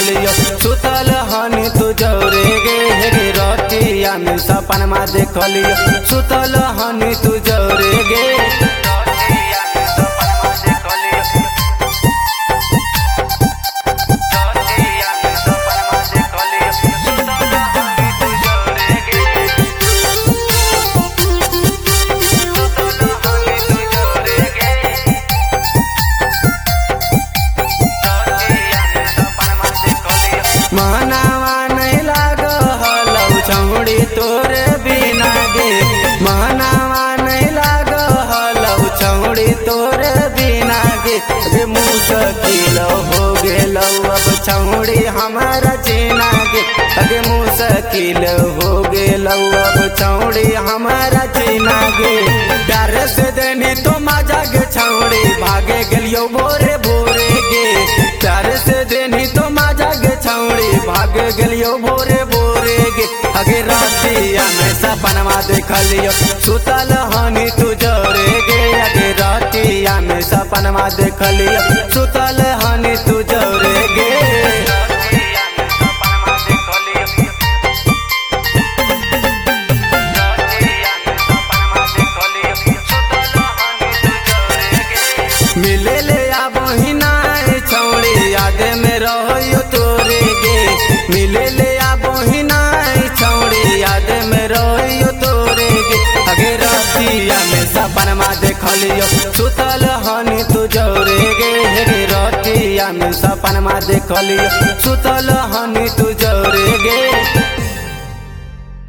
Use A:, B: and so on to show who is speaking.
A: देखलियो सुतल हनी तू जौरे गे हे रतिया में सपनमा देखलियो सुतल हनी तू जौरे गे महनावा नहीं लाग हलौ छौड़ी तोरे बिना गे महनावा नहीं लाग हलौ छौड़ी तोरे बिना गे गे मुश्किल हो गेलौ अब छौड़ी हमारा जीना गे गे मुश्किल हो गेलौ अब छौड़ी हमारा जीना गे प्यार से देनी तो मजा गे छौड़ी भागे गेलियो भोरे भोरे गे प्यार से देनी तो मजा गे छौड़ी भाग गेलियो भोरे भोरे गे अगे रातिया में सपनमा देखलियो सुतल हनी तू जौरे गे अगे रातिया में सपनमा देखलियो सुतल हनी तू जौरे गे मिले ले आ बहिना छौड़ी याद में रहो तोरे गे मिले ले आ बहिना छौड़ी याद में रहो तोरे गे अगे रतिया में सपनमा देखलियो सुतल हनी तू जौरे गे हे रतिया में सपनमा देखलियो सुतल हनी तू जौरे गे।